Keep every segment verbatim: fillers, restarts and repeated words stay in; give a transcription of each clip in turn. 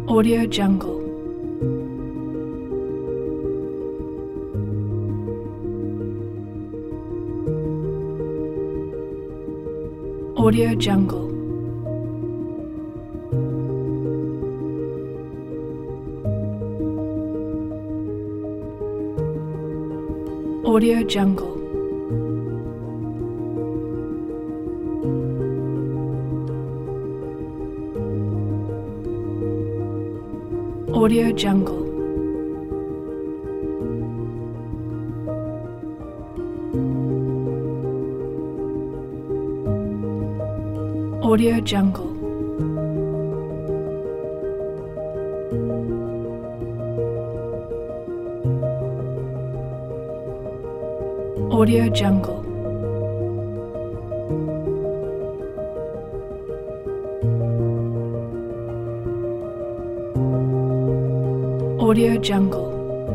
Audio Jungle. Audio Jungle. Audio Jungle. Audio Jungle. Audio Jungle. Audio Jungle. Audio Jungle.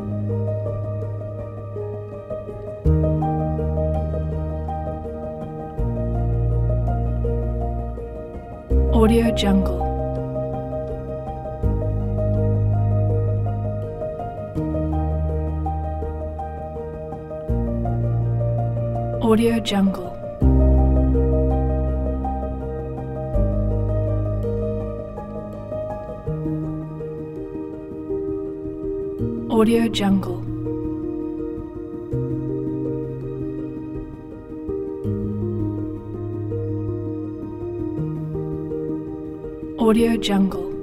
Audio Jungle. Audio Jungle. Audio Jungle. Audio Jungle.